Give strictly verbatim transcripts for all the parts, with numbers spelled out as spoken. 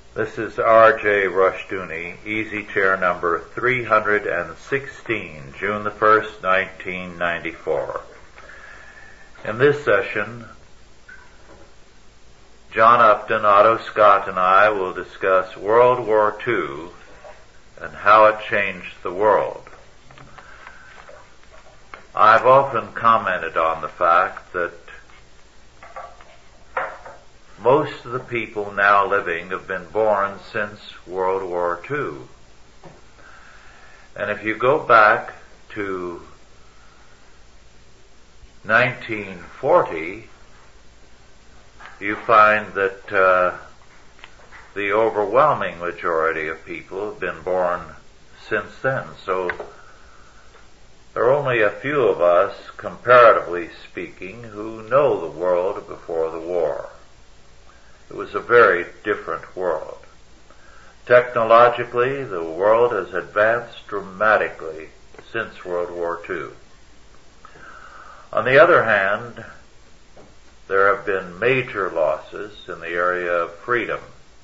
This is R J Rushdoony, Easy Chair number three hundred sixteen, June the first, nineteen ninety-four. In this session, John Upton, Otto Scott, and I will discuss World War Two and how it changed the world. I've often commented on the fact that most of the people now living have been born since World War Two. And if you go back to nineteen forty, you find that uh, the overwhelming majority of people have been born since then. So there are only a few of us, comparatively speaking, who know the world before the war. It was a very different world. Technologically, the world has advanced dramatically since World War Two. On the other hand, there have been major losses in the area of freedom.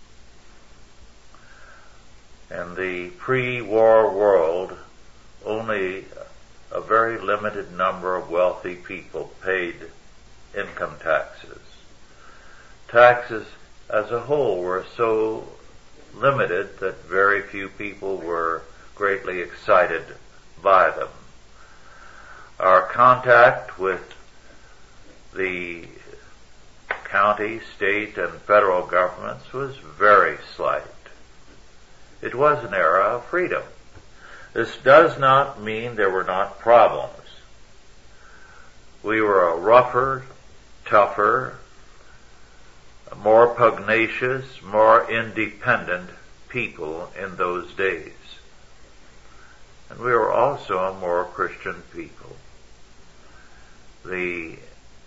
In the pre-war world, only a very limited number of wealthy people paid income taxes. Taxes as a whole were so limited that very few people were greatly excited by them. Our contact with the county, state, and federal governments was very slight. It was an era of freedom. This does not mean there were not problems. We were a rougher, tougher, more pugnacious, more independent people in those days. And we were also a more Christian people. The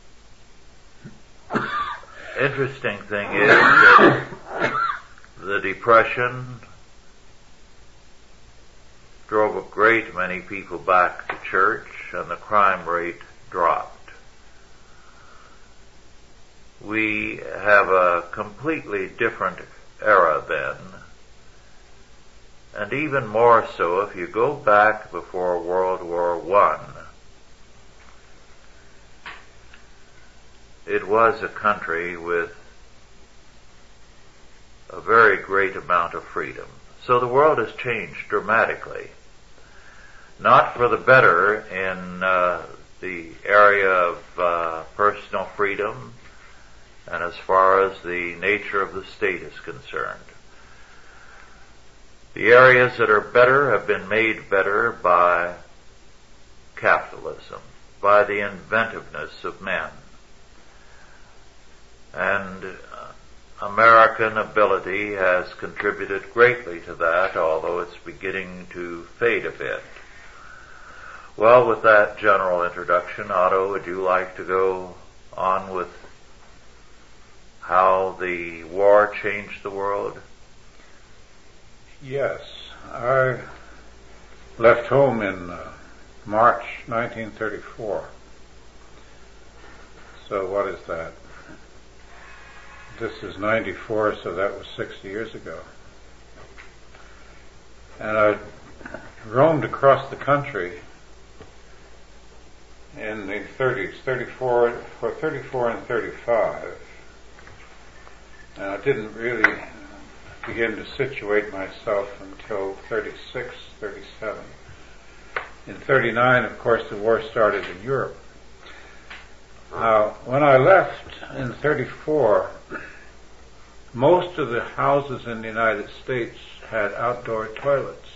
interesting thing is that the Depression drove a great many people back to church, and the crime rate dropped. We have a completely different era then, and even more so if you go back before World War One. It was a country with a very great amount of freedom. So the world has changed dramatically. Not for the better in uh, the area of uh, personal freedom and as far as the nature of the state is concerned. The areas that are better have been made better by capitalism, by the inventiveness of men. And uh, American ability has contributed greatly to that, although it's beginning to fade a bit. Well, with that general introduction, Otto, would you like to go on with how the war changed the world? Yes. I left home in uh, March nineteen thirty-four. So what is that? This is ninety-four, so that was sixty years ago. And I roamed across the country in the thirties, thirty-four, for thirty-four and thirty-five. And I didn't really begin to situate myself until thirty-six, thirty-seven. In thirty-nine, of course, the war started in Europe. Now, when I left in thirty-four, most of the houses in the United States had outdoor toilets.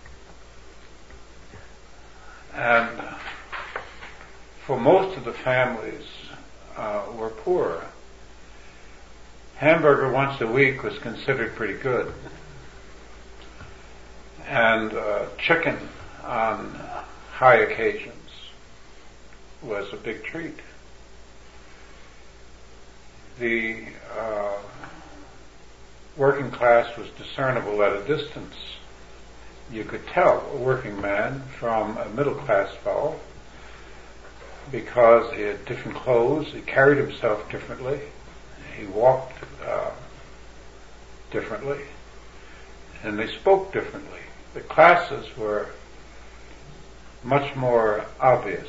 And for most of the families uh, were poor. Hamburger once a week was considered pretty good. And uh, chicken on high occasions was a big treat. The uh, working class was discernible at a distance. You could tell a working man from a middle class fellow because he had different clothes, he carried himself differently, he walked uh, differently, and they spoke differently. The classes were much more obvious.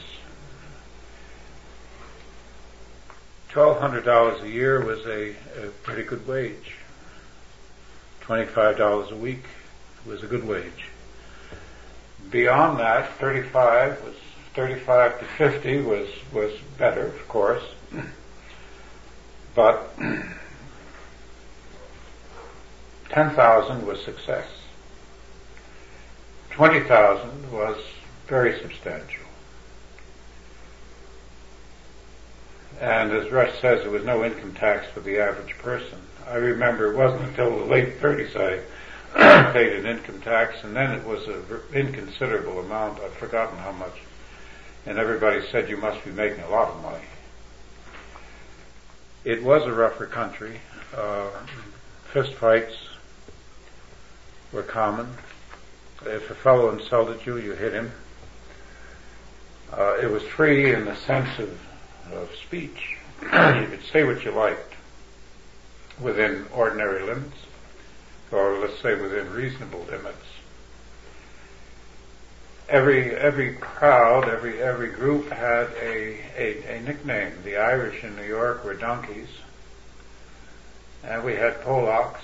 twelve hundred dollars a year was a, a pretty good wage. twenty-five dollars a week was a good wage. Beyond that, thirty-five was thirty-five to fifty was was better, of course, but ten thousand was success. Twenty thousand was very substantial. And as Rush says, there was no income tax for the average person. I remember it wasn't until the late thirties I paid an income tax, and then it was an inconsiderable amount. I've forgotten how much. And everybody said, you must be making a lot of money. It was a rougher country. Uh, fist fights were common. If a fellow insulted you, you hit him. Uh, it was free in the sense of, of speech. You could say what you liked within ordinary limits, or let's say within reasonable limits. Every every crowd, every every group had a, a, a nickname. The Irish in New York were donkeys, and we had Polacks.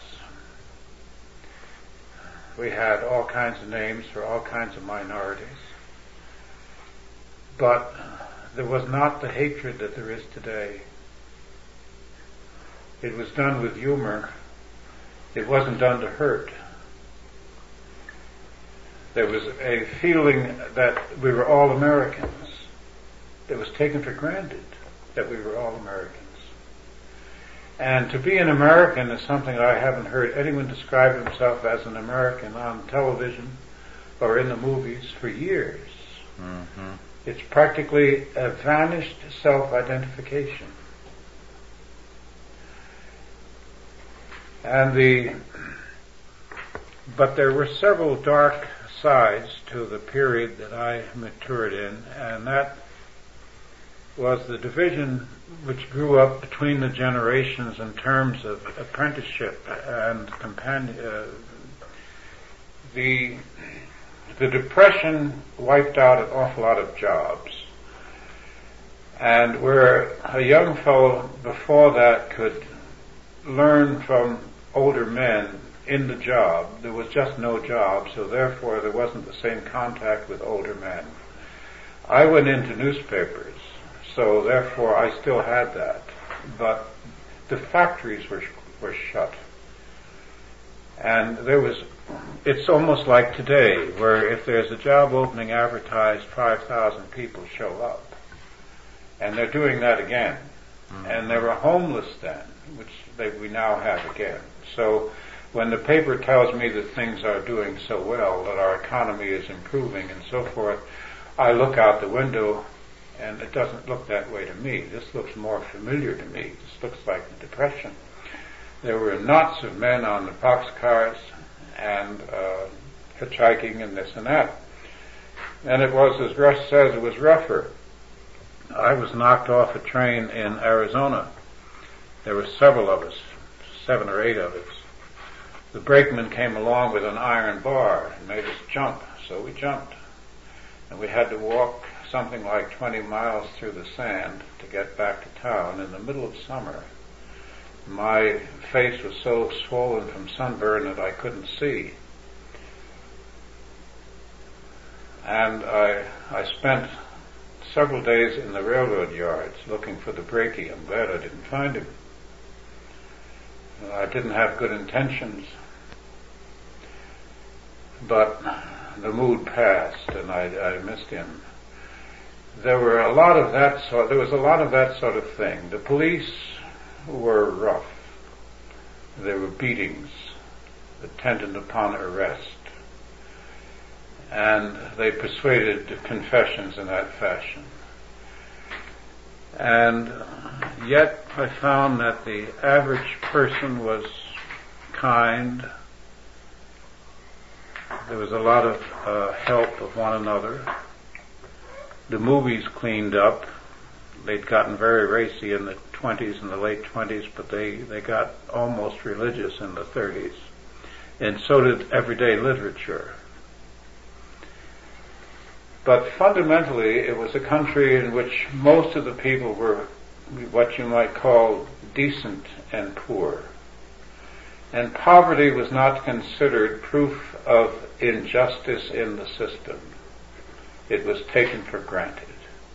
We had all kinds of names for all kinds of minorities. But there was not the hatred that there is today. It was done with humor. It wasn't done to hurt. There was a feeling that we were all Americans. It was taken for granted that we were all Americans. And to be an American is something I haven't heard anyone describe himself as an American on television or in the movies for years. Mm-hmm. It's practically a vanished self-identification. And the, but there were several dark sides to the period that I matured in, and that was the division which grew up between the generations in terms of apprenticeship and companion. Uh, the the Depression wiped out an awful lot of jobs, and where a young fellow before that could learn from older men in the job, there was just no job, so therefore there wasn't the same contact with older men. I went into newspapers, so therefore I still had that, but the factories were were shut, and there was. It's almost like today, where if there's a job opening advertised, five thousand people show up, and they're doing that again, mm-hmm. and they were homeless then, which they, we now have again. So when the paper tells me that things are doing so well, that our economy is improving and so forth, I look out the window and it doesn't look that way to me. This looks more familiar to me. This looks like the Depression. There were knots of men on the boxcars and uh, hitchhiking and this and that. And it was, as Rush says, it was rougher. I was knocked off a train in Arizona. There were several of us, seven or eight of us. The brakeman came along with an iron bar and made us jump, so we jumped. And we had to walk something like twenty miles through the sand to get back to town in the middle of summer. My face was so swollen from sunburn that I couldn't see. And I, I spent several days in the railroad yards looking for the brakie. I'm glad I didn't find him. I didn't have good intentions, but the mood passed and I, I missed him. There were a lot of that sort, there was a lot of that sort of thing. The police were rough. There were beatings attendant upon arrest, and they persuaded confessions in that fashion. And yet I found that the average person was kind. There was a lot of uh, help of one another. The movies cleaned up. They'd gotten very racy in the twenties and the late twenties, but they, they got almost religious in the thirties. And so did everyday literature. But fundamentally, it was a country in which most of the people were what you might call decent and poor. And poverty was not considered proof of injustice in the system. It was taken for granted.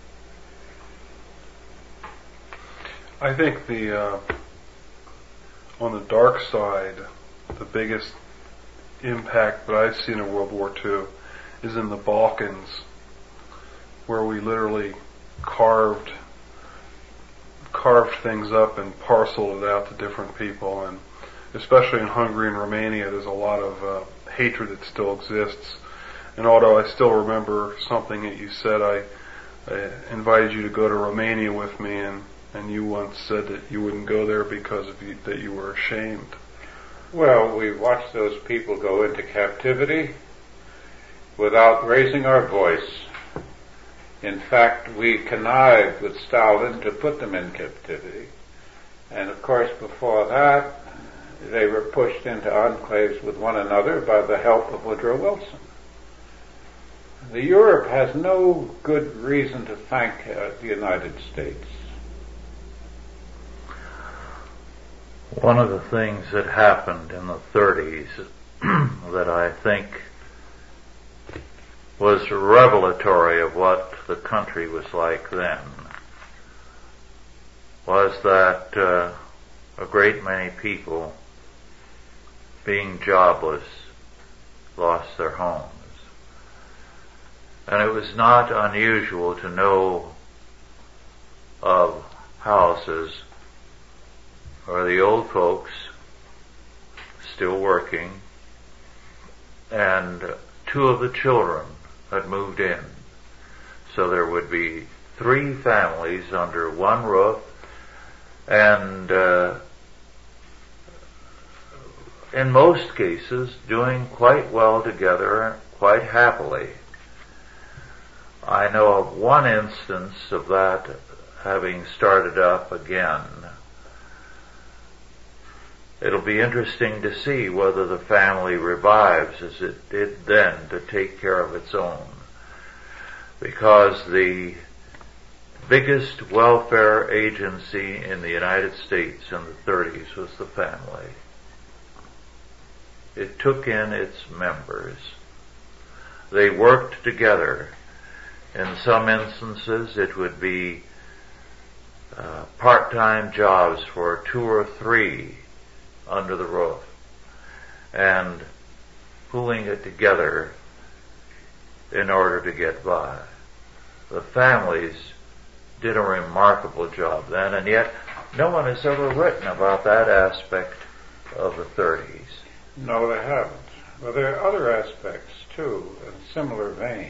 I think the uh, on the dark side, the biggest impact that I've seen in World War Two is in the Balkans, where we literally carved carved things up and parceled it out to different people, and especially in Hungary and Romania, there's a lot of uh, hatred that still exists. And although I still remember something that you said, I, I invited you to go to Romania with me, and, and you once said that you wouldn't go there because of you, that you were ashamed. Well, we watched those people go into captivity without raising our voice. In fact, we connived with Stalin to put them in captivity. And of course, before that, they were pushed into enclaves with one another by the help of Woodrow Wilson. The Europe has no good reason to thank uh, the United States. One of the things that happened in the thirties that I think was revelatory of what the country was like then was that uh, a great many people, being jobless, lost their homes. And it was not unusual to know of houses where the old folks still working and two of the children had moved in. So there would be three families under one roof, and uh, in most cases doing quite well together, quite happily. I know of one instance of that having started up again. It'll be interesting to see whether the family revives as it did then to take care of its own. Because the biggest welfare agency in the United States in the thirties was the family. It took in its members. They worked together. In some instances, it would be uh, part-time jobs for two or three under the roof, and pulling it together in order to get by. The families did a remarkable job then, and yet no one has ever written about that aspect of the thirties. No, they haven't. Well, there are other aspects, too, in a similar vein.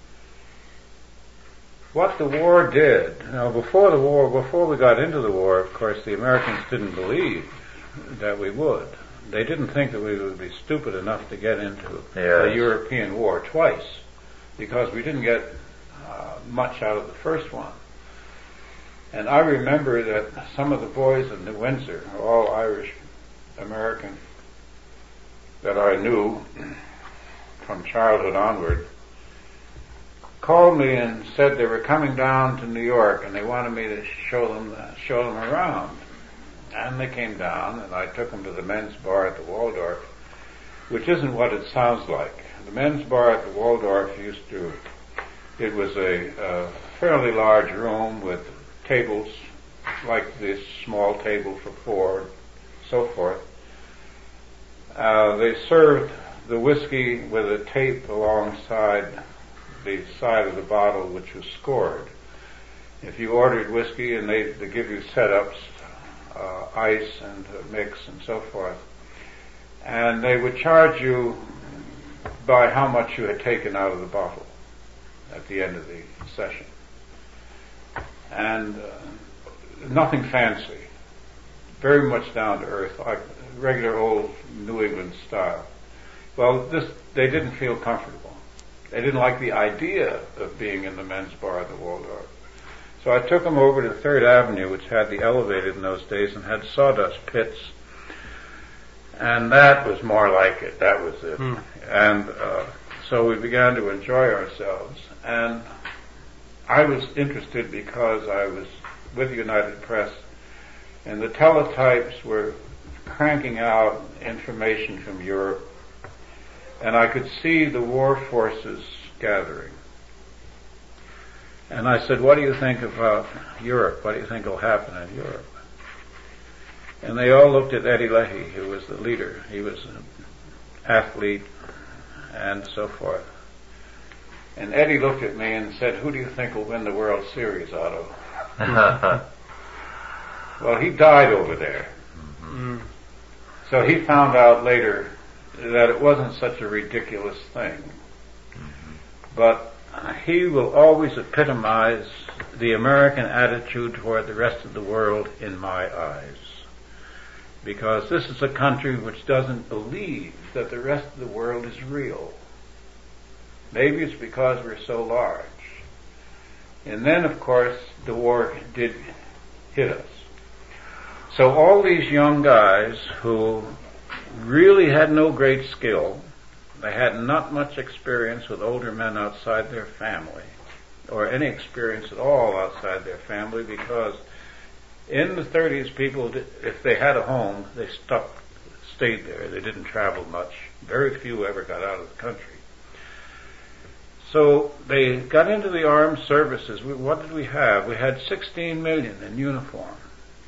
What the war did, now before the war, before we got into the war, of course, the Americans didn't believe that we would. They didn't think that we would be stupid enough to get into yes. a European war twice, because we didn't get uh, much out of the first one. And I remember that some of the boys in New Windsor, all Irish American, that I knew from childhood onward, called me and said they were coming down to New York and they wanted me to show them uh, show them around. And they came down, and I took them to the men's bar at the Waldorf, which isn't what it sounds like. The men's bar at the Waldorf used to, it was a, a fairly large room with tables like this small table for four, and so forth. Uh, they served the whiskey with a tape alongside the side of the bottle, which was scored. If you ordered whiskey, and they, they give you setups, uh, ice and uh, mix and so forth, and they would charge you by how much you had taken out of the bottle at the end of the session. And uh, nothing fancy, very much down to earth, like regular old New England style. Well, this, they didn't feel comfortable. They didn't like the idea of being in the men's bar at the Waldorf. So I took him over to Third Avenue, which had the elevated in those days and had sawdust pits. And that was more like it. That was it. Hmm. And uh, so we began to enjoy ourselves. And I was interested because I was with United Press, and the teletypes were cranking out information from Europe, and I could see the war forces gathering. And I said, what do you think about Europe? What do you think will happen in Europe? And they all looked at Eddie Leahy, who was the leader. He was an athlete and so forth. And Eddie looked at me and said, who do you think will win the World Series, Otto? Well, he died over there. Mm-hmm. So he found out later that it wasn't such a ridiculous thing. Mm-hmm. But he will always epitomize the American attitude toward the rest of the world in my eyes. Because this is a country which doesn't believe that the rest of the world is real. Maybe it's because we're so large. And then, of course, the war did hit us. So all these young guys who really had no great skill, they had not much experience with older men outside their family, or any experience at all outside their family, because in the thirties, people, if they had a home, they stuck, stayed there. They didn't travel much. Very few ever got out of the country. So they got into the armed services. We, what did we have? We had sixteen million in uniform.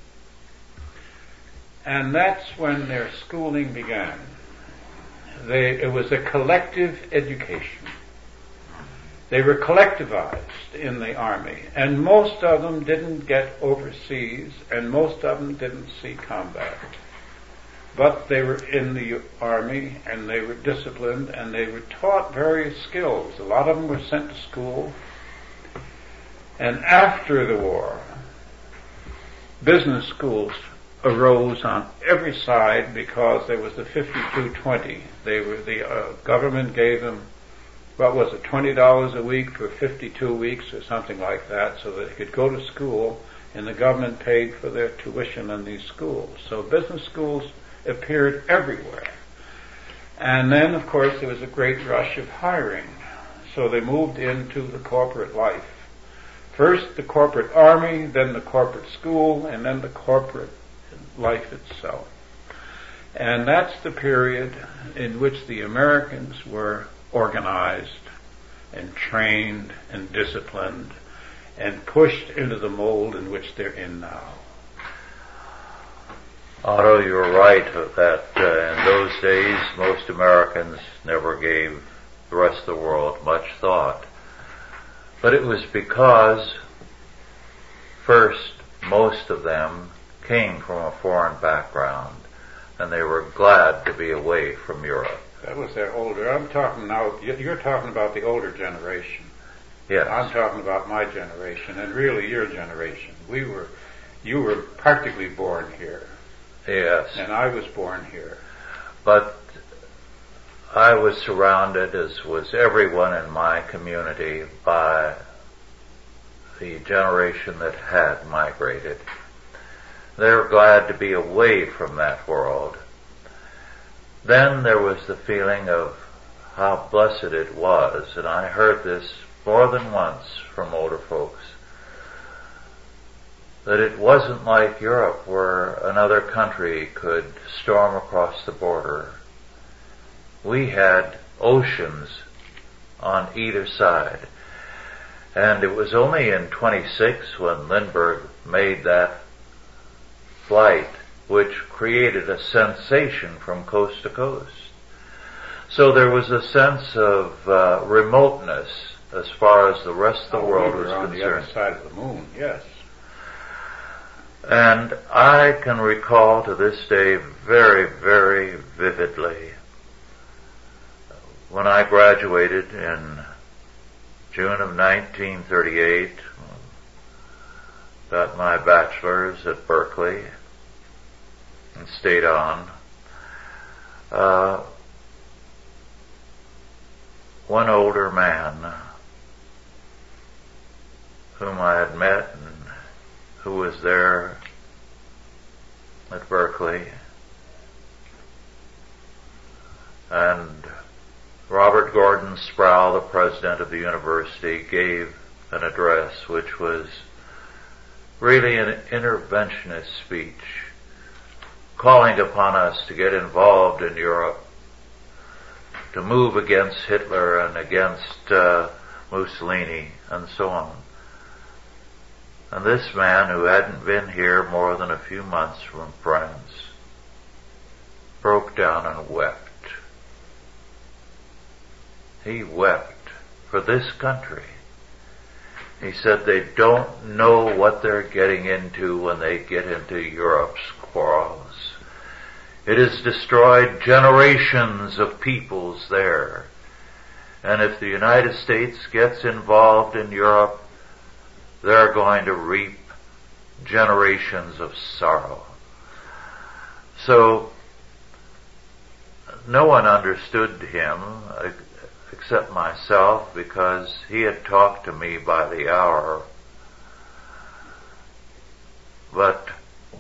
And that's when their schooling began. They, it was a collective education. They were collectivized in the army, and most of them didn't get overseas, and most of them didn't see combat. But they were in the army, and they were disciplined, and they were taught various skills. A lot of them were sent to school. And after the war, business schools arose on every side because there was the fifty-two twenty. They were, the uh, government gave them, what was it, twenty dollars a week for fifty-two weeks or something like that, so that they could go to school, and the government paid for their tuition in these schools. So business schools appeared everywhere. And then, of course, there was a great rush of hiring. So they moved into the corporate life. First the corporate army, then the corporate school, and then the corporate life itself. And that's the period in which the Americans were organized and trained and disciplined and pushed into the mold in which they're in now. Otto, you're right that uh, in those days most Americans never gave the rest of the world much thought. But it was because, first, most of them came from a foreign background, and they were glad to be away from Europe. That was their older. I'm talking now, you're talking about the older generation. Yes. I'm talking about my generation, and really your generation. We were, you were practically born here. Yes. And I was born here. But I was surrounded, as was everyone in my community, by the generation that had migrated. They were glad to be away from that world. Then there was the feeling of how blessed it was, and I heard this more than once from older folks, that it wasn't like Europe where another country could storm across the border. We had oceans on either side. And it was only in twenty-six when Lindbergh made that flight which created a sensation from coast to coast. So there was a sense of uh, remoteness as far as the rest of the oh, world we were was on concerned. The other side of the moon, yes. And I can recall to this day very, very vividly when I graduated in June of nineteen thirty-eight, got my bachelor's at Berkeley and stayed on. Uh, one older man whom I had met and And Robert Gordon Sproul, the president of the university, gave an address which was really an interventionist speech, calling upon us to get involved in Europe, to move against Hitler and against uh, Mussolini and so on. And this man, who hadn't been here more than a few months from France, broke down and wept. He wept for this country. He said they don't know what they're getting into when they get into Europe's quarrels. It has destroyed generations of peoples there. And if the United States gets involved in Europe, they're going to reap generations of sorrow. So, no one understood him except myself, because he had talked to me by the hour. But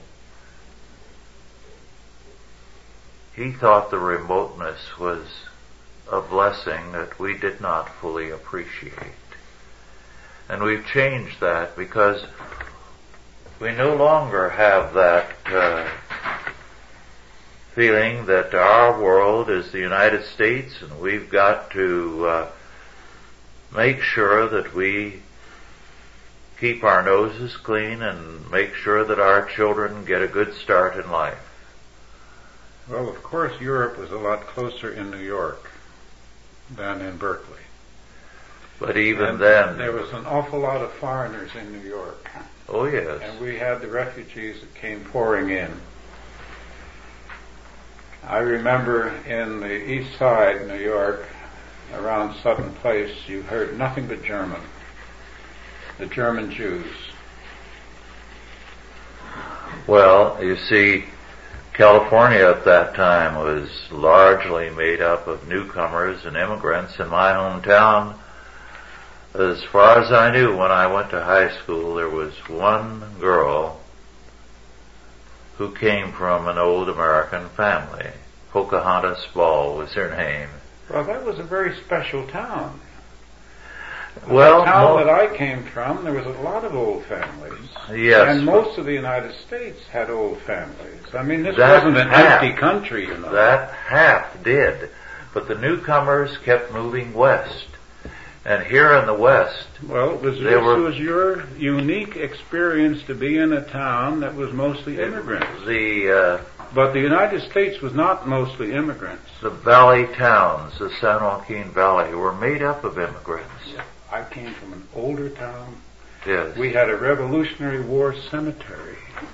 he thought the remoteness was a blessing that we did not fully appreciate. And we've changed that because we no longer have that uh, feeling that our world is the United States, and we've got to uh, make sure that we keep our noses clean and make sure that our children get a good start in life. Well, of course, Europe was a lot closer in New York than in Berkeley. But even and then, there was an awful lot of foreigners in New York. Oh yes. And we had the refugees that came pouring in. I remember in the east side, New York, around Sutton Place, you heard nothing but German. The German Jews. Well, you see, California at that time was largely made up of newcomers and immigrants. In my hometown, as far as I knew when I went to high school, there was one girl who came from an old American family. Pocahontas Ball was her name. Well, that was a very special town. Well, the town mo- that I came from, there was a lot of old families. Yes. And most of the United States had old families. I mean, this That wasn't an half- empty country, you know. That half did. But the newcomers kept moving west. And here in the West, Well, it was, They this were- was your unique experience to be in a town that was mostly immigrants. the uh, But the United States was not mostly immigrants. the valley towns, the San Joaquin Valley, were made up of immigrants. I came from an older town. Yes. We had a Revolutionary War cemetery.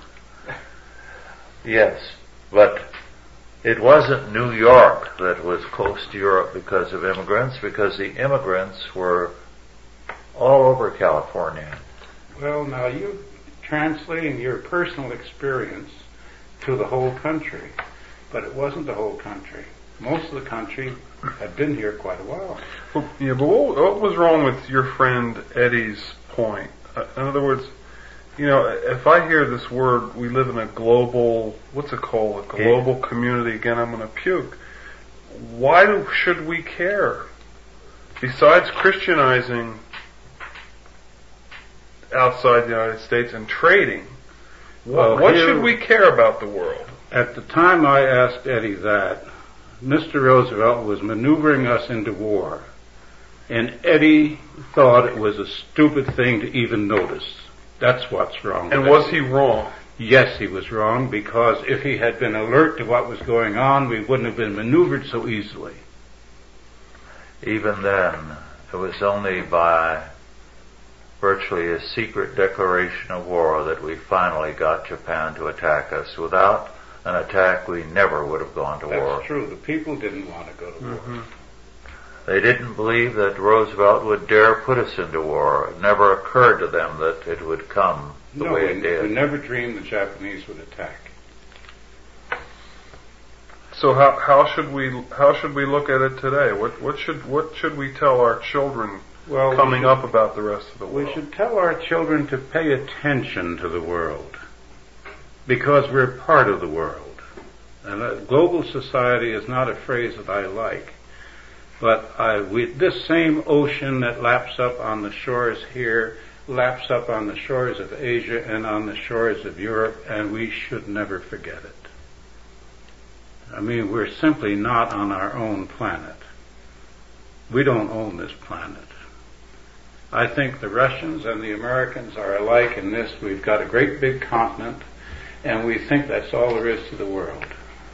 Yes. But it wasn't New York that was close to Europe because of immigrants, because the immigrants were all over California. Well, now you're translating your personal experience to the whole country, but it wasn't the whole country. Most of the country had been here quite a while. Well, yeah, but what, what was wrong with your friend Eddie's point? Uh, in other words, you know, if I hear this word, we live in a global, what's it called, a global community, again, I'm going to puke. Why do, should we care? Besides Christianizing outside the United States and trading, Well, what here- should we care about the world? At the time I asked Eddie that, Mister Roosevelt was maneuvering us into war, and Eddie thought it was a stupid thing to even notice. That's what's wrong. And with was Eddie. he wrong? Yes, he was wrong, because if he had been alert to what was going on, we wouldn't have been maneuvered so easily. Even then, it was only by virtually a secret declaration of war that we finally got Japan to attack us. Without an attack, we never would have gone to That's war. true. The people didn't want to go to war. Mm-hmm. They didn't believe that Roosevelt would dare put us into war. It never occurred to them that it would come the No, way we, it did. we never dreamed the Japanese would attack. So how how should we how should we look at it today? What what should what should we tell our children Well, we coming should- up about the rest of the world? We should tell our children to pay attention to the world, because we're part of the world. And a global society is not a phrase that I like. But I, we, this same ocean that laps up on the shores here laps up on the shores of Asia and on the shores of Europe, and we should never forget it. I mean, we're simply not on our own planet. We don't own this planet. I think the Russians and the Americans are alike in this. We've got a great big continent, and we think that's all there is to the world.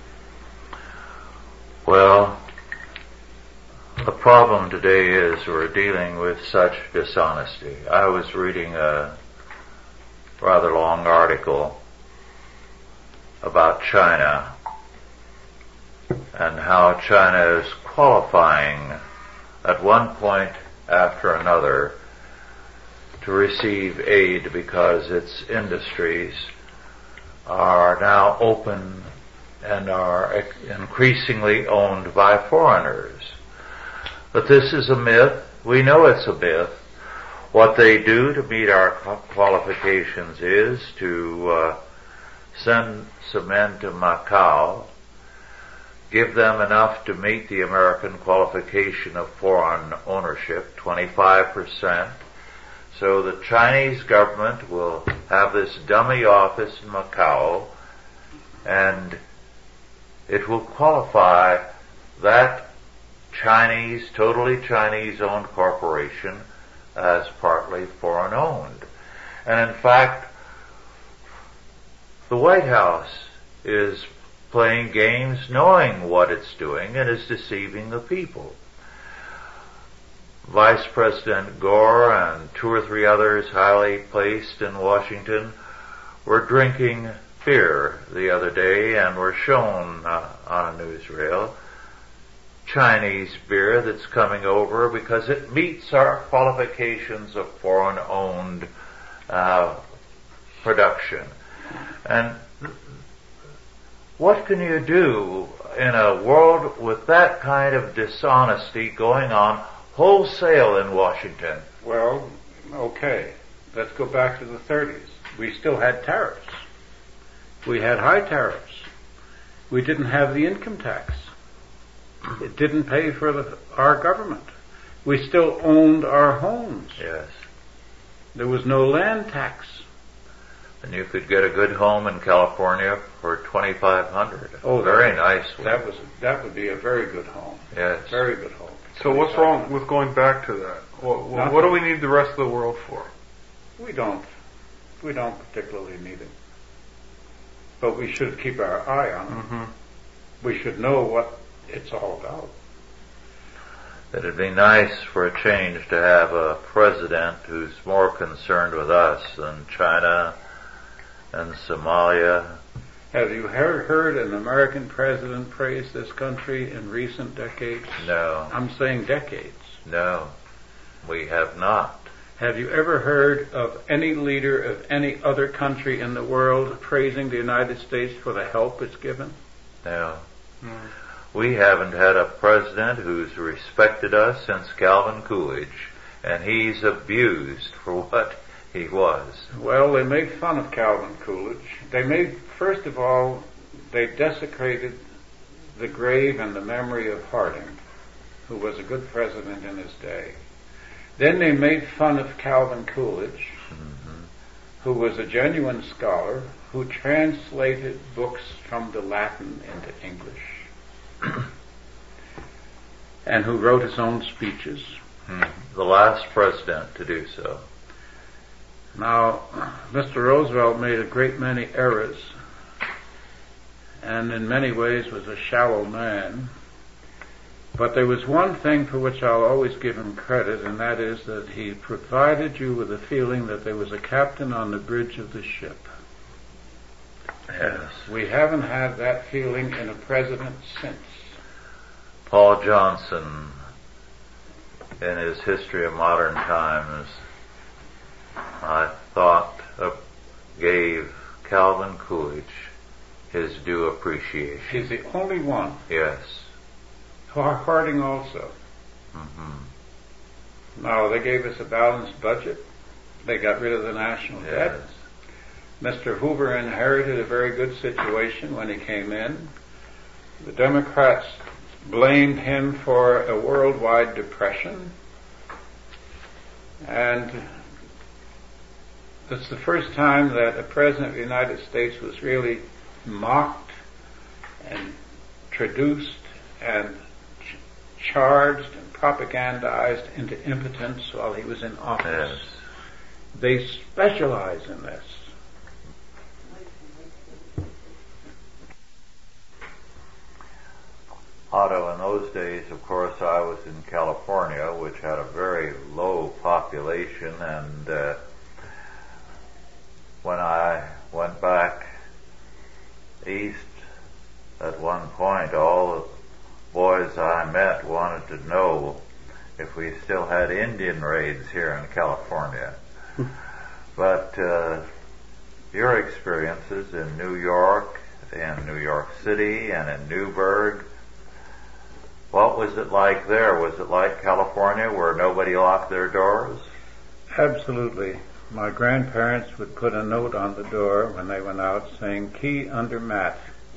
Well, the problem today is we're dealing with such dishonesty. I was reading a rather long article about China and how China is qualifying at one point after another to receive aid because its industries are now open and are increasingly owned by foreigners. But this is a myth. We know it's a myth. What they do to meet our qualifications is to uh, send some men to Macau, give them enough to meet the American qualification of foreign ownership, twenty-five percent. So the Chinese government will have this dummy office in Macau, and it will qualify that Chinese, totally Chinese-owned corporation as partly foreign-owned. And in fact, the White House is playing games knowing what it's doing and is deceiving the people. Vice President Gore and two or three others highly placed in Washington were drinking beer the other day and were shown uh, on a newsreel Chinese beer that's coming over because it meets our qualifications of foreign-owned uh, production. And what can you do in a world with that kind of dishonesty going on wholesale in Washington? Well, okay. Let's go back to the thirties. We still had tariffs. We had high tariffs. We didn't have the income tax. It didn't pay for the, our government. We still owned our homes. Yes. There was no land tax. And you could get a good home in California for twenty-five hundred dollars. Oh, very that, nice one. That was that would be a very good home. Yes. Very good home. So what's wrong with going back to that? What, what, what do we need the rest of the world for? We don't. We don't particularly need it. But we should keep our eye on it. Mm-hmm. We should know what it's all about. It'd be nice for a change to have a president who's more concerned with us than China and Somalia. Have you heard, heard an American president praise this country in recent decades? No. I'm saying decades. No, we have not. Have you ever heard of any leader of any other country in the world praising the United States for the help it's given? No. Mm. We haven't had a president who's respected us since Calvin Coolidge, and he's abused for what he was. Well, they made fun of Calvin Coolidge. They made, first of all, they desecrated the grave and the memory of Harding, who was a good president in his day. Then they made fun of Calvin Coolidge, mm-hmm. who was a genuine scholar, who translated books from the Latin into English, and who wrote his own speeches. Mm-hmm. The last president to do so. Now, Mister Roosevelt made a great many errors, and in many ways was a shallow man. But there was one thing for which I'll always give him credit, and that is that he provided you with a feeling that there was a captain on the bridge of the ship. Yes. We haven't had that feeling in a president since. Paul Johnson, in his History of Modern Times, I thought uh, gave Calvin Coolidge his due appreciation. He's the only one. Yes. Harding also. Mm-hmm. Now, they gave us a balanced budget. They got rid of the national Yes. debt. Mister Hoover inherited a very good situation when he came in. The Democrats blamed him for a worldwide depression, and it's the first time that a president of the United States was really mocked and traduced and ch- charged and propagandized into impotence while he was in office. Yes. They specialize in this. Otto, in those days, of course, I was in California, which had a very low population, and uh, when I went back east at one point, all the boys I met wanted to know if we still had Indian raids here in California. But uh, your experiences in New York, in New York City, and in Newburgh, what was it like there? Was it like California where nobody locked their doors? Absolutely. My grandparents would put a note on the door when they went out saying, "Key under mat."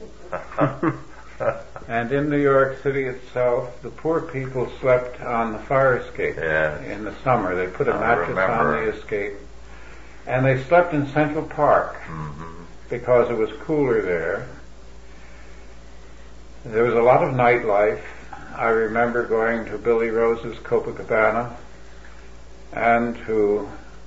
And in New York City itself, the poor people slept on the fire escape. Yes. In the summer. They put a I mattress remember. on the escape. And they slept in Central Park Mm-hmm. because it was cooler there. There was a lot of nightlife. I remember going to Billy Rose's Copacabana and to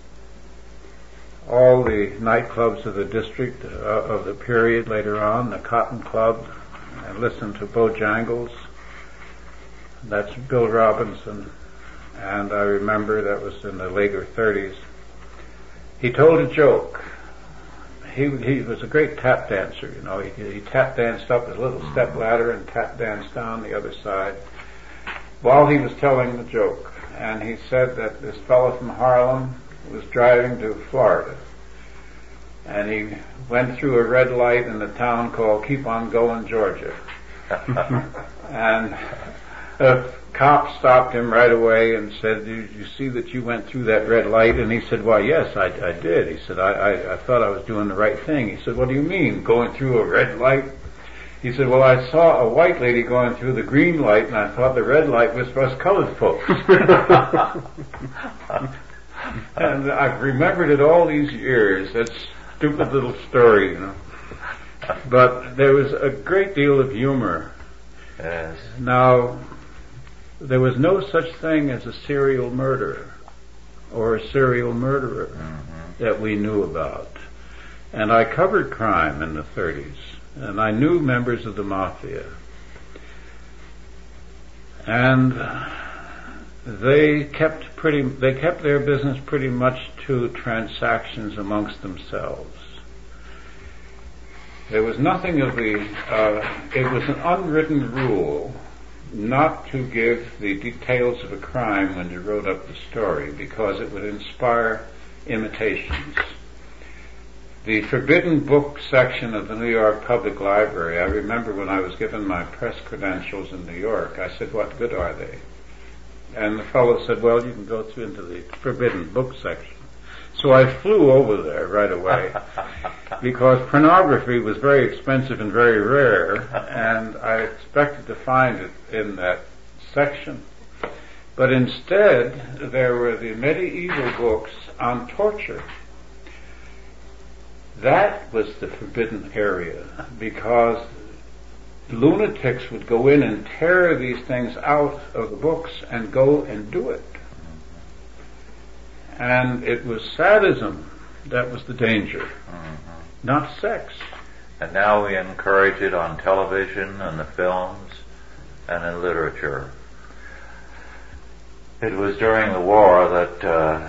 all the nightclubs of the district, uh, of the period later on, the Cotton Club, and listened to Bojangles. That's Bill Robinson. And I remember that was in the later thirties. He told a joke. He he was a great tap dancer, you know. He, he tap danced up a little step ladder and tap danced down the other side while he was telling the joke. And he said that this fellow from Harlem was driving to Florida, and he went through a red light in a town called Keep On Going, Georgia. And a cop stopped him right away and said, "Did you see that you went through that red light?" And he said, "Why, yes, I, I did." He said, I, I, I thought I was doing the right thing." He said, "What do you mean, going through a red light?" He said, "Well, I saw a white lady going through the green light, and I thought the red light was for us colored folks." And I've remembered it all these years. That stupid little story, you know. But there was a great deal of humor. Yes. Now, there was no such thing as a serial murderer or a serial murderer Mm-hmm. that we knew about. And I covered crime in the thirties, and I knew members of the mafia. And they kept pretty, they kept their business pretty much to transactions amongst themselves. There was nothing of the, uh, it was an unwritten rule not to give the details of a crime when you wrote up the story, because it would inspire imitations. The forbidden book section of the New York Public Library, I remember when I was given my press credentials in New York, I said, "What good are they?" And the fellow said, "Well, you can go through into the forbidden book section." So I flew over there right away because pornography was very expensive and very rare, and I expected to find it in that section. But instead, there were the medieval books on torture. That was the forbidden area, because lunatics would go in and tear these things out of the books and go and do it. And it was sadism that was the danger, Mm-hmm. not sex. And now we encourage it on television and the films and in literature. It was during the war that uh,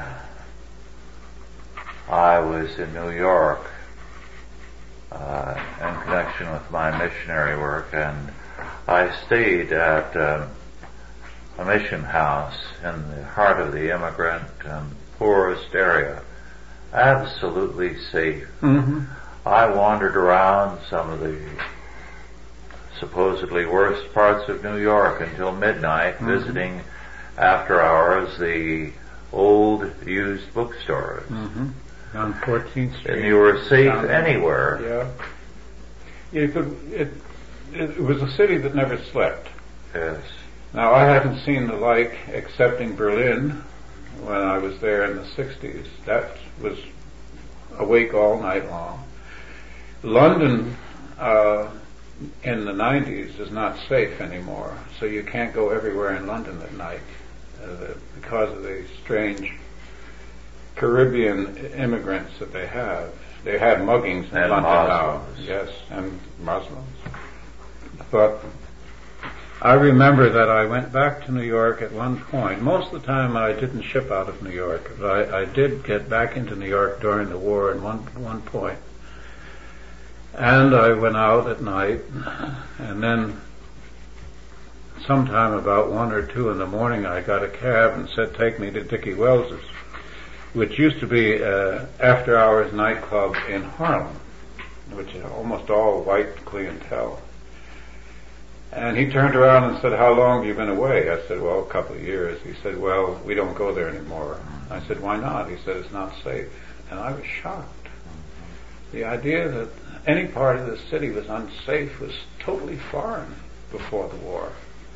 I was in New York uh, in connection with my missionary work, and I stayed at uh, a mission house in the heart of the immigrant and poorest area. Absolutely safe. Mm-hmm. I wandered around some of the supposedly worst parts of New York until midnight, Mm-hmm. visiting after hours the old used bookstores. Mm-hmm. On fourteenth Street. And you were safe Down there. anywhere. Yeah. You could, it, it was a city that never slept. Yes. Now, I haven't seen the like excepting Berlin when I was there in the sixties. That was awake all night long. London uh, in the nineties is not safe anymore, so you can't go everywhere in London at night uh, because of the strange Caribbean immigrants that they have. They had muggings in and London Muslims. now. Yes, and Muslims. But I remember that I went back to New York at one point. Most of the time I didn't ship out of New York, but I, I did get back into New York during the war at one, one point. And I went out at night, and then sometime about one or two in the morning I got a cab and said, take me to Dickie Wells's, which used to be an after-hours nightclub in Harlem, which is almost all white clientele. And he turned around and said, how long have you been away? I said, well, a couple of years. He said, well, we don't go there anymore. I said, why not? He said, it's not safe. And I was shocked. The idea that any part of the city was unsafe was totally foreign before the war.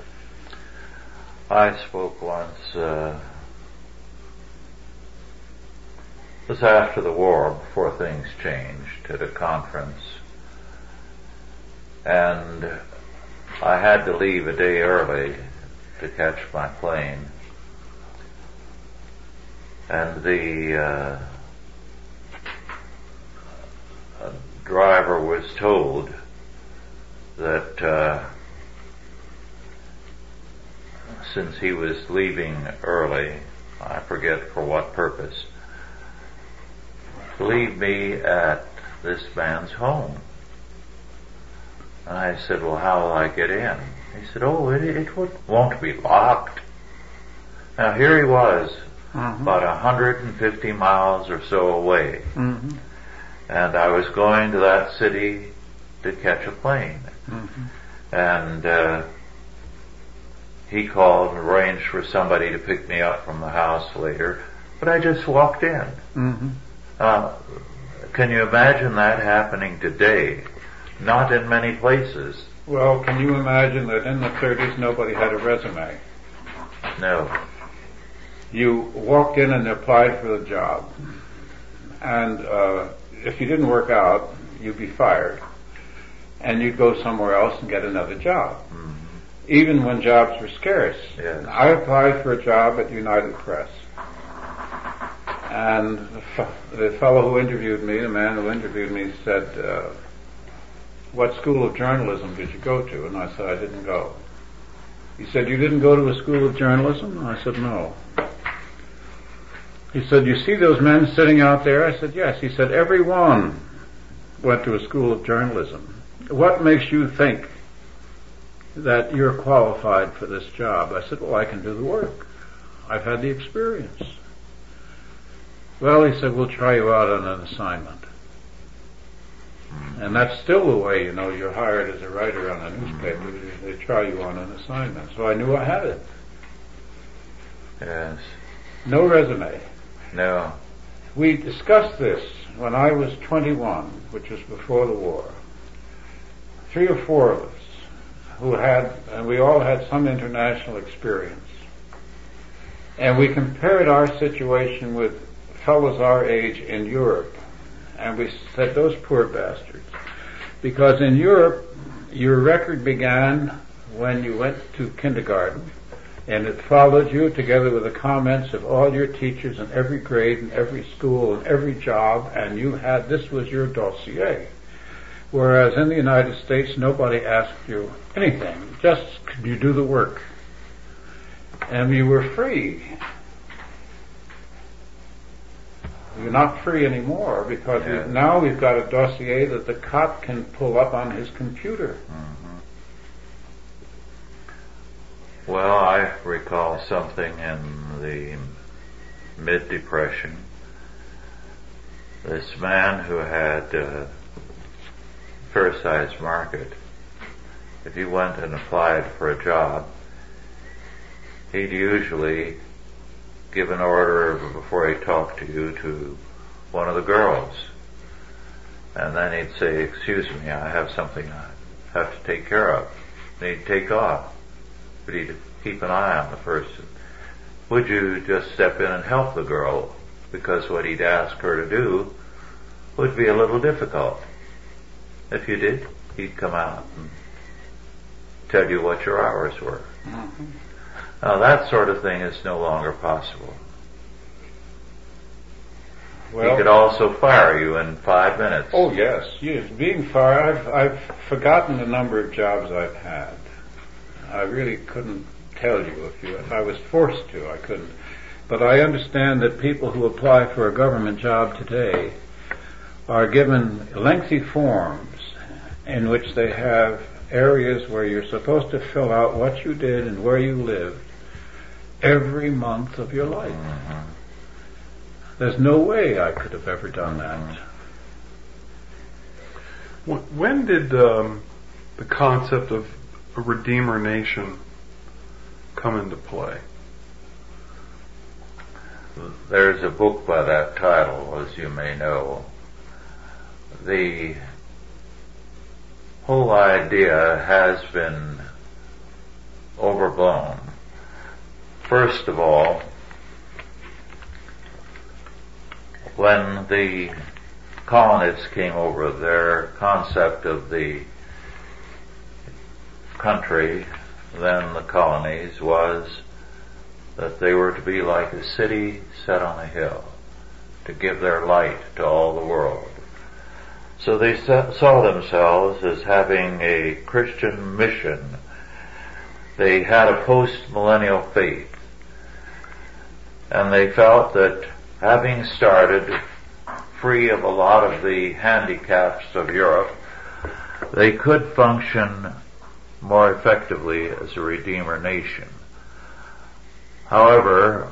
I spoke once, uh, it was after the war, before things changed, at a conference. And I had to leave a day early to catch my plane. And the uh, driver was told that uh, since he was leaving early, I forget for what purpose, to leave me at this man's home. And I said, well, how will I get in? He said, oh, it, it won't be locked. Now here he was, mm-hmm. about one hundred fifty miles or so away. Mm-hmm. And I was going to that city to catch a plane. Mm-hmm. And uh, he called and arranged for somebody to pick me up from the house later, but I just walked in. Mm-hmm. Uh, can you imagine that happening today? Not in many places. Well, can you imagine that in the thirties nobody had a resume? No. You walked in and applied for the job. And uh, if you didn't work out, you'd be fired. And you'd go somewhere else and get another job. Mm-hmm. Even when jobs were scarce. Yes. I applied for a job at United Press. And the, f- the fellow who interviewed me, the man who interviewed me, said, uh, what school of journalism did you go to? And I said, I didn't go. He said, you didn't go to a school of journalism? And I said, no. He said, you see those men sitting out there? I said, yes. He said, every one went to a school of journalism. What makes you think that you're qualified for this job? I said, well, I can do the work. I've had the experience. Well, he said, we'll try you out on an assignment. And that's still the way, you know, you're hired as a writer on a newspaper. They try you on an assignment. So I knew I had it. Yes. No resume. No. We discussed this when I was twenty-one, which was before the war. Three or four of us who had, and we all had some international experience. And we compared our situation with fellows our age in Europe. And we said, those poor bastards. Because in Europe, your record began when you went to kindergarten, and it followed you together with the comments of all your teachers in every grade and every school and every job, and you had, this was your dossier. Whereas in the United States, nobody asked you anything. Just, could you do the work? And you were free. You're not free anymore because yeah. we, now we've got a dossier that the cop can pull up on his computer. Mm-hmm. Well, I recall something in the mid-Depression. This man who had a fair-sized market, if he went and applied for a job, he'd usually give an order before he talked to you to one of the girls. And then he'd say, excuse me, I have something have to take care of. He'd take off, but he'd keep an eye on the person. Would you just step in and help the girl? Because what he'd ask her to do would be a little difficult. If you did, he'd come out and tell you what your hours were. Mm-hmm. Now that sort of thing is no longer possible. Well, he could also fire you in five minutes. Oh yes, yes. Being fired, I've, I've forgotten the number of jobs I've had. I really couldn't tell you if you, if I was forced to, I couldn't. But I understand that people who apply for a government job today are given lengthy forms in which they have areas where you're supposed to fill out what you did and where you lived every month of your life. Mm-hmm. There's no way I could have ever done that. When did um, the concept of a Redeemer Nation come into play? There's a book by that title, as you may know. The whole idea has been overblown. First of all, when the colonists came over, their concept of the country, then the colonies, was that they were to be like a city set on a hill, to give their light to all the world. So they saw themselves as having a Christian mission. They had a post-millennial faith, and they felt that having started free of a lot of the handicaps of Europe, they could function more effectively as a Redeemer nation. However,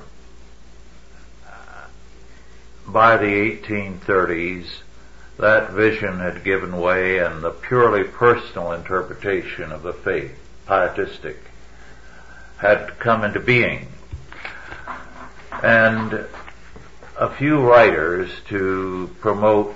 by the eighteen thirties, that vision had given way, and the purely personal interpretation of the faith, pietistic, had come into being. And a few writers, to promote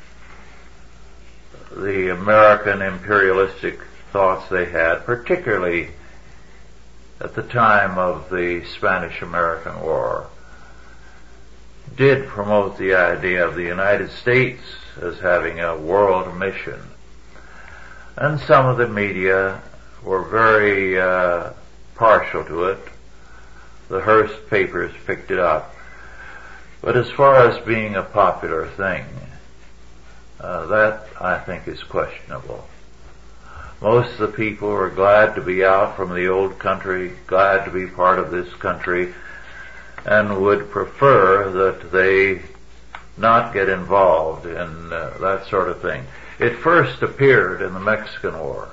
the American imperialistic thoughts they had, particularly at the time of the Spanish-American War, did promote the idea of the United States as having a world mission. And some of the media were very uh, partial to it. The Hearst papers picked it up. But as far as being a popular thing, uh, that I think is questionable. Most of the people were glad to be out from the old country, glad to be part of this country, and would prefer that they not get involved in uh, that sort of thing. It first appeared in the Mexican War,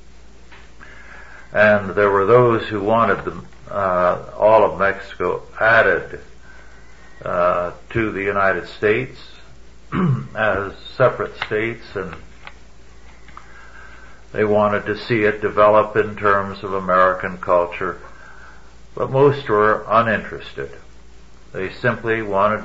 and there were those who wanted the, uh, all of Mexico added uh, to the United States as separate states, and they wanted to see it develop in terms of American culture, but most were uninterested. They simply wanted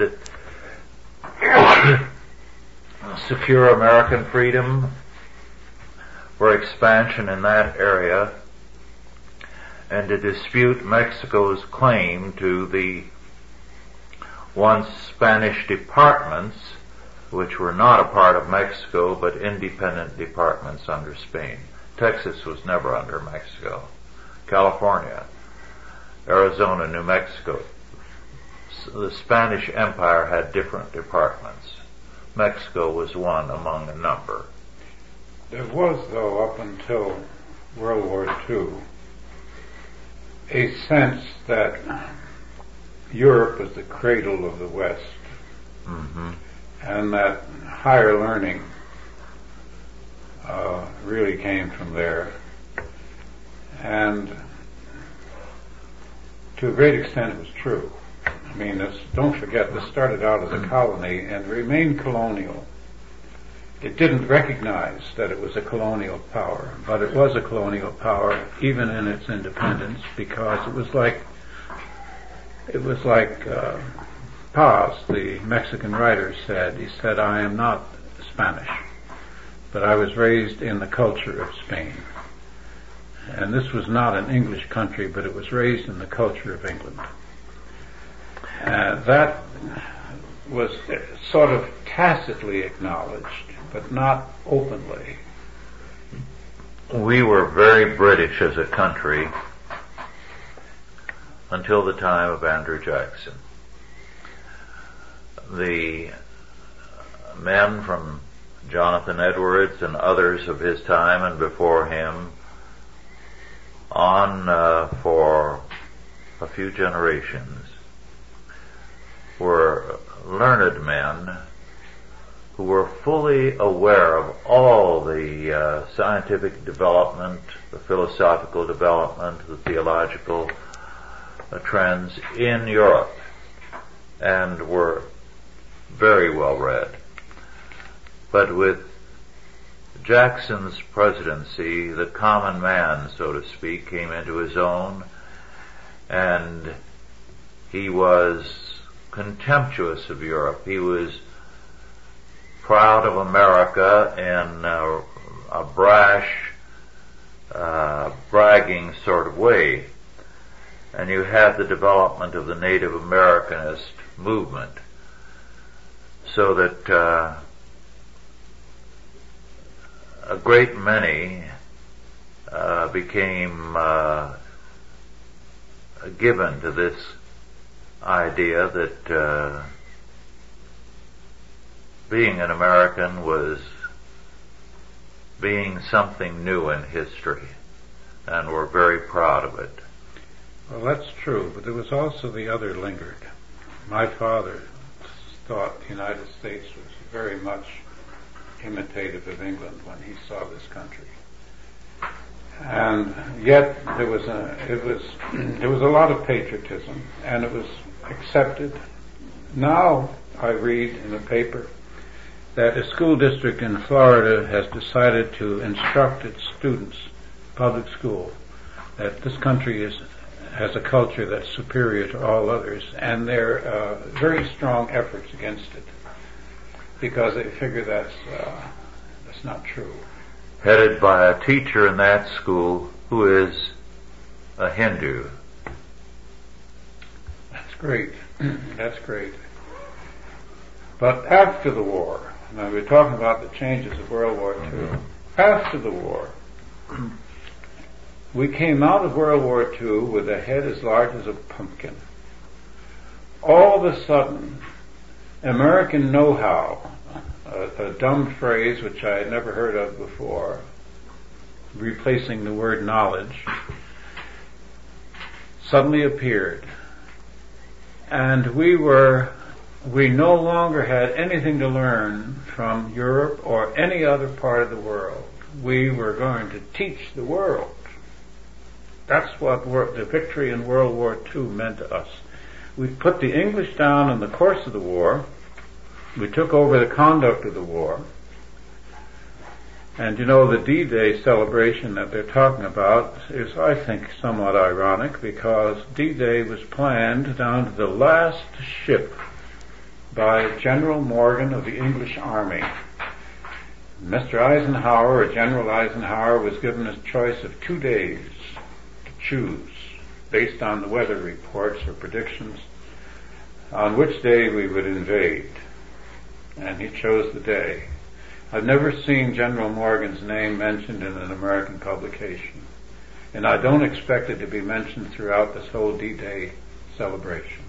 to secure American freedom for expansion in that area, and to dispute Mexico's claim to the once Spanish departments, which were not a part of Mexico but independent departments under Spain. Texas was never under Mexico. California, Arizona, New Mexico. The Spanish Empire had different departments. Mexico was one among a number. There was, though, up until World War Two, a sense that Europe was the cradle of the West, mm-hmm. and that higher learning uh, really came from there. And to a great extent it was true. I mean, this, don't forget, this started out as a colony and remained colonial. It didn't recognize that it was a colonial power, but it was a colonial power even in its independence, because it was like it was like uh, Paz, the Mexican writer, said. He said, "I am not Spanish, but I was raised in the culture of Spain. And this was not an English country, but it was raised in the culture of England. Uh, that was sort of tacitly acknowledged, but not openly. We were very British as a country until the time of Andrew Jackson. The men from Jonathan Edwards and others of his time and before him on uh, for a few generations were learned men who were fully aware of all the uh, scientific development, the philosophical development, the theological uh, trends in Europe, and were very well read. But with Jackson's presidency, the common man, so to speak, came into his own, and he was contemptuous of Europe. He was proud of America in uh, a brash, uh, bragging sort of way. And you had the development of the Native Americanist movement, so that uh, a great many uh, became uh, given to this idea that uh, being an American was being something new in history, and were very proud of it. Well, that's true, but there was also the other lingered. My father thought the United States was very much imitative of England when he saw this country. And yet there was a, it was, there was a lot of patriotism, and it was accepted. Now I read in the paper that a school district in Florida has decided to instruct its students, public school, that this country is has a culture that's superior to all others, and there are uh, very strong efforts against it because they figure that's uh, that's not true. Headed by a teacher in that school who is a Hindu. That's great. That's great. But after the war, now we're talking about the changes of World War Two. Mm-hmm. After the war, we came out of World War Two with a head as large as a pumpkin. All of a sudden, American know-how, a, a dumb phrase which I had never heard of before, replacing the word knowledge, suddenly appeared. And we were, we no longer had anything to learn from Europe or any other part of the world. We were going to teach the world. That's what the victory in World War Two meant to us. We put the English down in the course of the war. We took over the conduct of the war. And you know, the D-Day celebration that they're talking about is, I think, somewhat ironic, because D-Day was planned down to the last ship by General Morgan of the English Army. Mister Eisenhower, or General Eisenhower, was given a choice of two days to choose, based on the weather reports or predictions, on which day we would invade. And he chose the day. I've never seen General Morgan's name mentioned in an American publication, and I don't expect it to be mentioned throughout this whole D-Day celebration.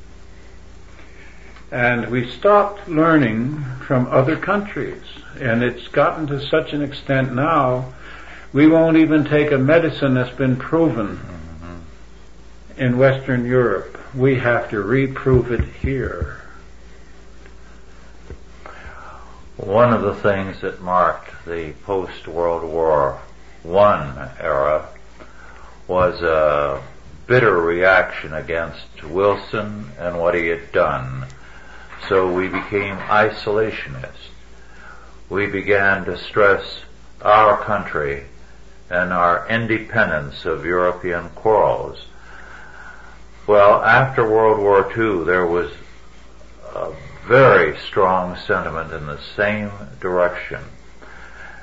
And we stopped learning from other countries, and it's gotten to such an extent now, we won't even take a medicine that's been proven mm-hmm. in Western Europe. We have to reprove it here. One of the things that marked the post-World War One era was a bitter reaction against Wilson and what he had done. So we became isolationists. We began to stress our country and our independence of European quarrels. Well, after World War Two, there was a very strong sentiment in the same direction.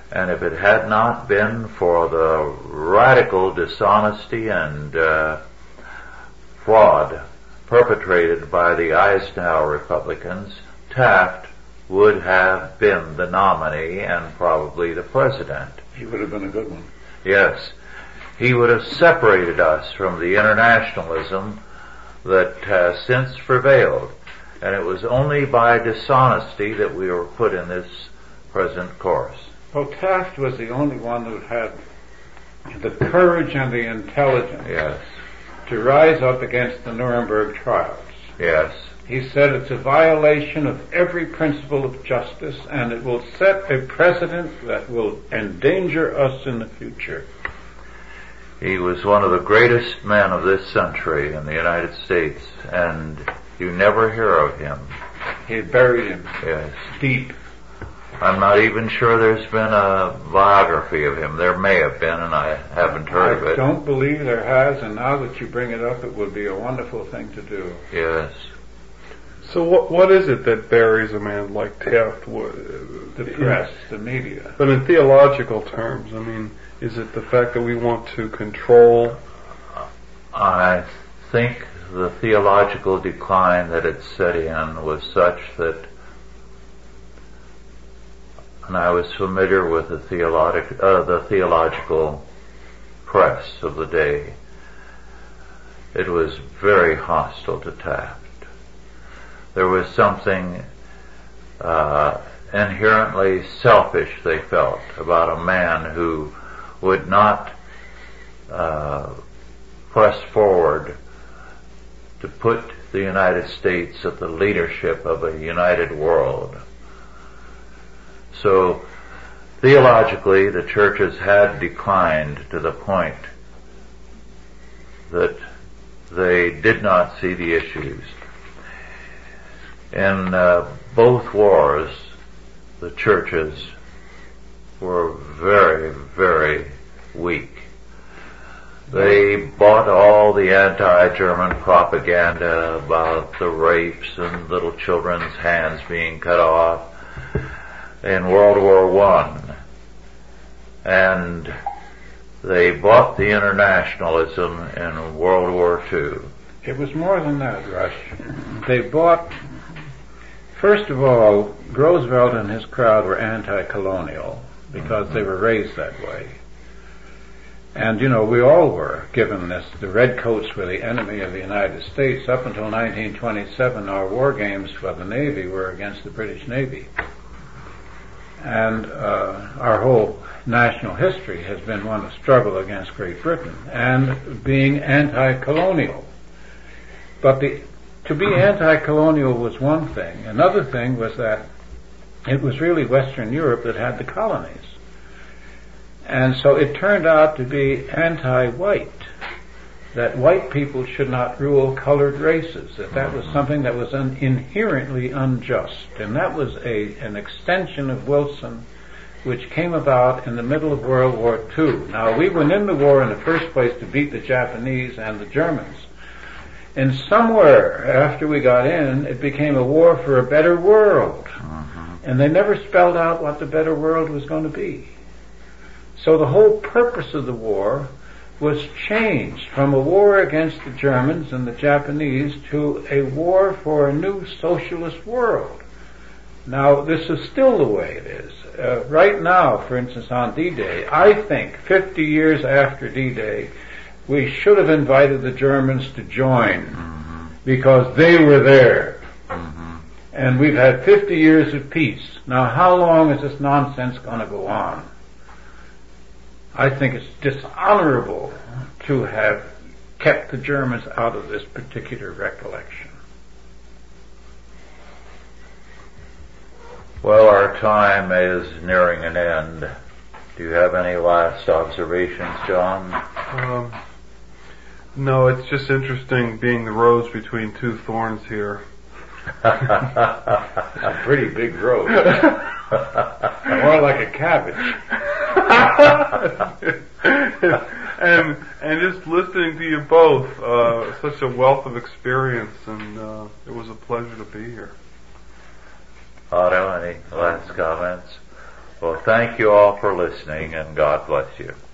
And if it had not been for the radical dishonesty and uh, fraud perpetrated by the Eisenhower Republicans, Taft would have been the nominee and probably the president. He would have been a good one. Yes. He would have separated us from the internationalism that has since prevailed. And it was only by dishonesty that we were put in this present course. Well, Taft was the only one who had the courage and the intelligence Yes. to rise up against the Nuremberg trials. Yes. He said it's a violation of every principle of justice, and it will set a precedent that will endanger us in the future. He was one of the greatest men of this century in the United States, and you never hear of him. He buried him Yes. deep. I'm not even sure there's been a biography of him. There may have been, and I haven't heard of I it. don't believe there has, and now that you bring it up, it would be a wonderful thing to do. Yes. So what what is it that buries a man like Taft? What- The press, the media. But in theological terms, I mean, is it the fact that we want to control? I think the theological decline that had set in was such that, and I was familiar with the, theologic, uh, the theological press of the day, it was very hostile to Taft. There was something uh, inherently selfish, they felt, about a man who would not uh, press forward to put the United States at the leadership of a united world. So, theologically, the churches had declined to the point that they did not see the issues. In uh, both wars, the churches were very, very weak. They bought all the anti-German propaganda about the rapes and little children's hands being cut off in World War One, and they bought the internationalism in World War Two. It was more than that, Rush. They bought, first of all, Roosevelt and his crowd were anti-colonial because they were raised that way. And, you know, we all were, given this. The Redcoats were the enemy of the United States. Up until nineteen twenty-seven, our war games for the Navy were against the British Navy. And uh, our whole national history has been one of struggle against Great Britain and being anti-colonial. But the, to be anti-colonial was one thing. Another thing was that it was really Western Europe that had the colonies. And so it turned out to be anti-white, that white people should not rule colored races, that that was something that was un- inherently unjust. And that was a an extension of Wilson, which came about in the middle of World War Two. Now, we went in the war in the first place to beat the Japanese and the Germans. And somewhere after we got in, it became a war for a better world. Mm-hmm. And they never spelled out what the better world was going to be. So the whole purpose of the war was changed from a war against the Germans and the Japanese to a war for a new socialist world. Now, this is still the way it is. Uh, right now, for instance, on D-Day, I think fifty years after D-Day, we should have invited the Germans to join Mm-hmm. because they were there. Mm-hmm. And we've had fifty years of peace. Now, how long is this nonsense going to go on? I think it's dishonorable to have kept the Germans out of this particular recollection. Well, our time is nearing an end. Do you have any last observations, John? Um, no, it's just interesting being the rose between two thorns here. A pretty big rose. More like a cabbage. and and just listening to you both, uh, such a wealth of experience, and uh, it was a pleasure to be here. Otto, any last comments? Well, thank you all for listening, and God bless you.